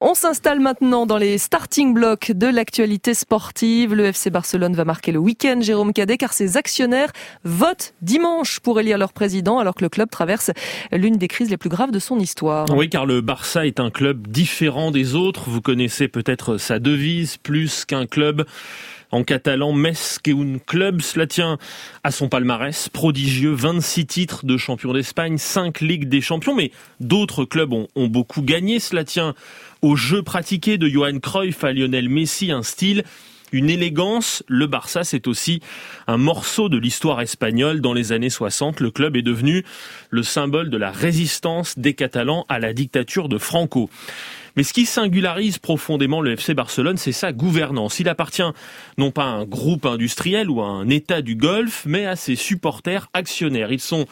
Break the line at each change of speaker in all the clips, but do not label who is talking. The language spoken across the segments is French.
On s'installe maintenant dans les starting blocks de l'actualité sportive. Le FC Barcelone va marquer le week-end, Jérôme Cadet, car ses actionnaires votent dimanche pour élire leur président, alors que le club traverse l'une des crises les plus graves de son histoire.
Oui, car le Barça est un club différent des autres. Vous connaissez peut-être sa devise, plus qu'un club. En catalan, Més que un club, cela tient à son palmarès prodigieux, 26 titres de champion d'Espagne, 5 Ligues des champions, mais d'autres clubs ont beaucoup gagné. Cela tient au jeu pratiqué de Johan Cruyff à Lionel Messi, un style, une élégance. Le Barça, c'est aussi un morceau de l'histoire espagnole. Dans les années 60, le club est devenu le symbole de la résistance des Catalans à la dictature de Franco. Mais ce qui singularise profondément le FC Barcelone, c'est sa gouvernance. Il appartient non pas à un groupe industriel ou à un État du Golfe, mais à ses supporters actionnaires. Ils sont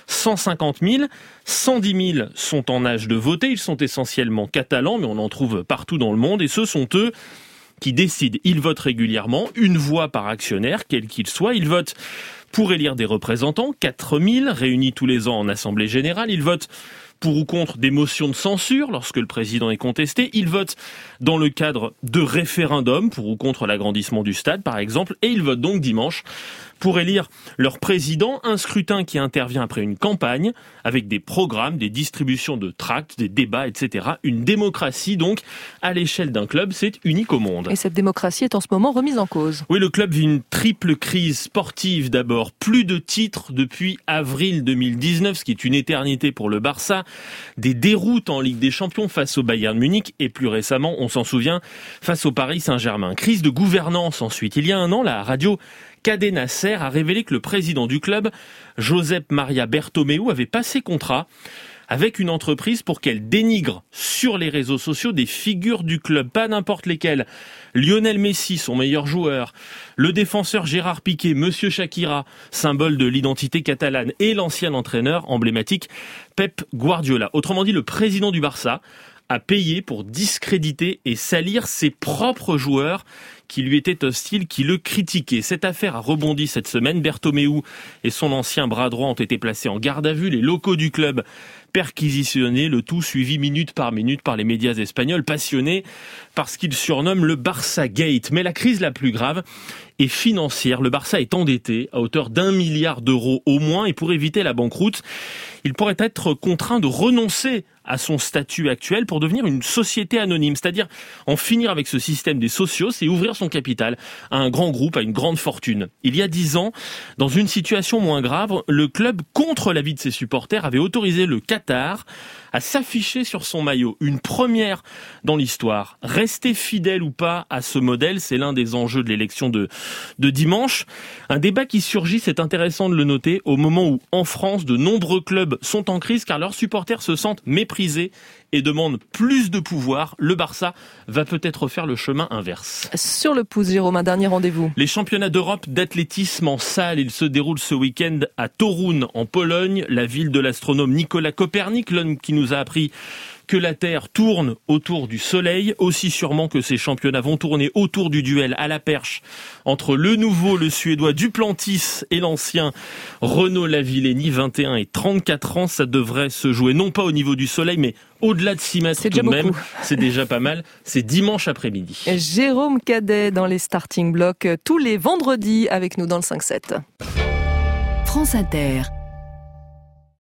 150 000, 110 000 sont en âge de voter. Ils sont essentiellement catalans, mais on en trouve partout dans le monde. Et ce sont eux qui décident. Ils votent régulièrement, une voix par actionnaire, quel qu'il soit. Ils votent pour élire des représentants, 4 000, réunis tous les ans en Assemblée Générale. Ils votent pour ou contre des motions de censure lorsque le président est contesté. Ils votent dans le cadre de référendums pour ou contre l'agrandissement du stade, par exemple. Et ils votent donc dimanche pour élire leur président, un scrutin qui intervient après une campagne avec des programmes, des distributions de tracts, des débats, etc. Une démocratie donc à l'échelle d'un club, c'est unique au monde.
Et cette démocratie est en ce moment remise en cause.
Oui, le club vit une triple crise sportive d'abord. Plus de titres depuis avril 2019, ce qui est une éternité pour le Barça. Des déroutes en Ligue des Champions face au Bayern Munich et plus récemment, on s'en souvient, face au Paris Saint-Germain. Crise de gouvernance ensuite. Il y a un an, la radio Cadena Ser a révélé que le président du club, Josep Maria Bertomeu, avait passé contrat avec une entreprise pour qu'elle dénigre sur les réseaux sociaux des figures du club, pas n'importe lesquelles. Lionel Messi, son meilleur joueur, le défenseur Gérard Piqué, Monsieur Shakira, symbole de l'identité catalane, et l'ancien entraîneur emblématique Pep Guardiola. Autrement dit, le président du Barça a payé pour discréditer et salir ses propres joueurs qui lui étaient hostiles, qui le critiquaient. Cette affaire a rebondi cette semaine. Bertomeu et son ancien bras droit ont été placés en garde à vue. Les locaux du club perquisitionnés, le tout suivi minute par les médias espagnols, passionnés par ce qu'ils surnomment le Barça Gate. Mais la crise la plus grave est financière. Le Barça est endetté à hauteur d'1 milliard d'euros au moins, et pour éviter la banqueroute, il pourrait être contraint de renoncer à son statut actuel pour devenir une société anonyme, c'est-à-dire en finir avec ce système des socios et ouvrir son capital à un grand groupe, à une grande fortune. Il y a 10 ans, dans une situation moins grave, le club, contre l'avis de ses supporters, avait autorisé le Qatar à s'afficher sur son maillot. Une première dans l'histoire. Rester fidèle ou pas à ce modèle, c'est l'un des enjeux de l'élection de dimanche. Un débat qui surgit, c'est intéressant de le noter, au moment où, en France, de nombreux clubs sont en crise car leurs supporters se sentent méprisés et demandent plus de pouvoir. Le Barça va peut-être faire le chemin inverse.
Sur le pouce, Jérôme, un dernier rendez-vous.
Les championnats d'Europe d'athlétisme en salle, ils se déroulent ce week-end à Toruń, en Pologne, la ville de l'astronome Nicolas Copernic, l'homme qui nous a appris que la Terre tourne autour du Soleil, aussi sûrement que ces championnats vont tourner autour du duel à la perche entre le nouveau, le Suédois Duplantis, et l'ancien Renaud Lavillenie, 21 et 34 ans. Ça devrait se jouer non pas au niveau du Soleil, mais au-delà de 6 mètres tout de même. C'est déjà pas mal. C'est dimanche après-midi.
Jérôme Cadet dans les starting blocks tous les vendredis avec nous dans le 5-7.
France Inter.